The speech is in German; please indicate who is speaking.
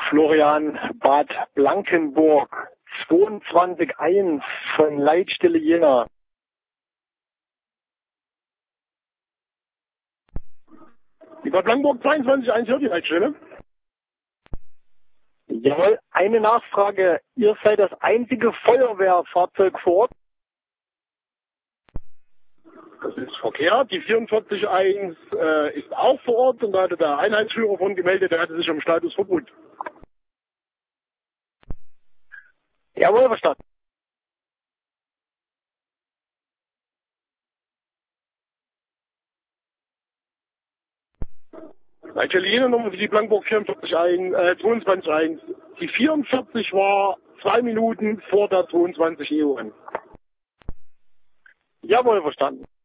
Speaker 1: Florian, Bad Blankenburg, 22.1 von Leitstelle Jena.
Speaker 2: Die Bad Blankenburg 22.1 hört die Leitstelle.
Speaker 1: Jawohl, eine Nachfrage. Ihr seid das einzige Feuerwehrfahrzeug vor Ort?
Speaker 2: Das ist verkehrt. Die 44.1 ist auch vor Ort und da hatte der Einheitsführer von gemeldet, der hatte sich am Status verbunden.
Speaker 1: Jawohl, verstanden.
Speaker 2: Leitstelle Jena Nummer für die Blankenburg 22.1. Die 44 war 2 Minuten vor der 22 Uhr.
Speaker 1: Jawohl, verstanden.